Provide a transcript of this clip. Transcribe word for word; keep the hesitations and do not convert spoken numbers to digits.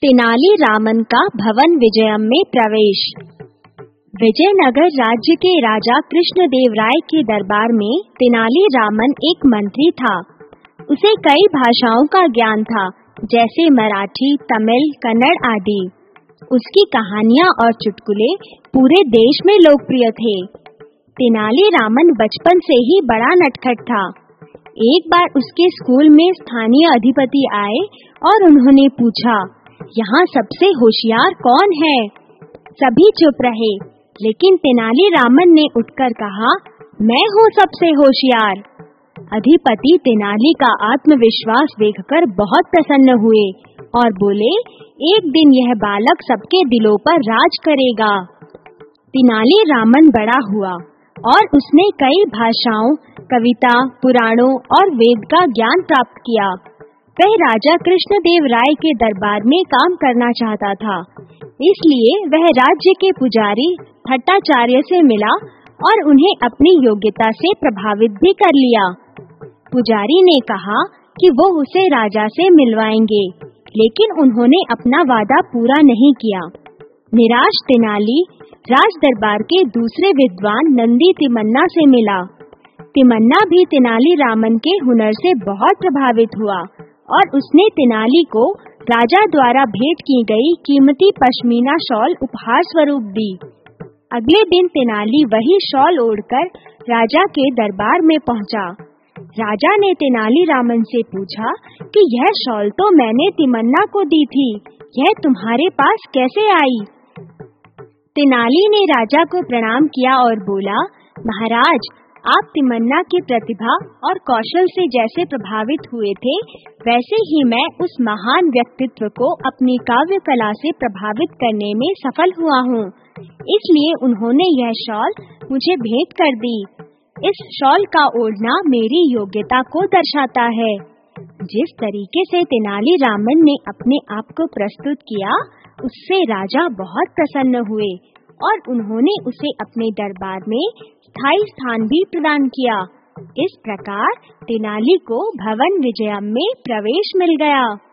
तेनाली रामन का भवन विजयम में प्रवेश। विजयनगर राज्य के राजा कृष्णदेव राय के दरबार में तेनाली रामन एक मंत्री था। उसे कई भाषाओं का ज्ञान था, जैसे मराठी, तमिल, कन्नड़ आदि। उसकी कहानियां और चुटकुले पूरे देश में लोकप्रिय थे। तेनाली रामन बचपन से ही बड़ा नटखट था। एक बार उसके स्कूल में स्थानीय अधिपति आए और उन्होंने पूछा, यहाँ सबसे होशियार कौन है? सभी चुप रहे, लेकिन तेनाली रामन ने उठकर कहा, मैं हूँ सबसे होशियार। अधिपति तेनाली का आत्मविश्वास देखकर बहुत प्रसन्न हुए और बोले, एक दिन यह बालक सबके दिलों पर राज करेगा। तेनाली रामन बड़ा हुआ और उसने कई भाषाओं, कविता, पुराणों और वेद का ज्ञान प्राप्त किया। वह राजा कृष्णदेव राय के दरबार में काम करना चाहता था, इसलिए वह राज्य के पुजारी भट्टाचार्य से मिला और उन्हें अपनी योग्यता से प्रभावित भी कर लिया। पुजारी ने कहा कि वो उसे राजा से मिलवाएंगे, लेकिन उन्होंने अपना वादा पूरा नहीं किया। निराश तेनाली राज दरबार के दूसरे विद्वान नंदी तिमन्ना से मिला। तिमन्ना भी तेनाली रामन के हुनर से बहुत प्रभावित हुआ और उसने तेनाली को राजा द्वारा भेंट की गई कीमती पश्मीना शॉल उपहार स्वरूप दी। अगले दिन तेनाली वही शॉल ओढ़कर राजा के दरबार में पहुंचा। राजा ने तेनाली रामन से पूछा कि यह शॉल तो मैंने तिमन्ना को दी थी, यह तुम्हारे पास कैसे आई? तेनाली ने राजा को प्रणाम किया और बोला, महाराज, आप तिमन्ना की प्रतिभा और कौशल से जैसे प्रभावित हुए थे, वैसे ही मैं उस महान व्यक्तित्व को अपनी काव्य कला से प्रभावित करने में सफल हुआ हूँ। इसलिए उन्होंने यह शॉल मुझे भेंट कर दी। इस शॉल का ओढ़ना मेरी योग्यता को दर्शाता है। जिस तरीके से तेनाली रामन ने अपने आप को प्रस्तुत किया, उससे राजा बहुत प्रसन्न हुए और उन्होंने उसे अपने दरबार में स्थायी स्थान भी प्रदान किया। इस प्रकार तेनाली को भवन विजयम में प्रवेश मिल गया।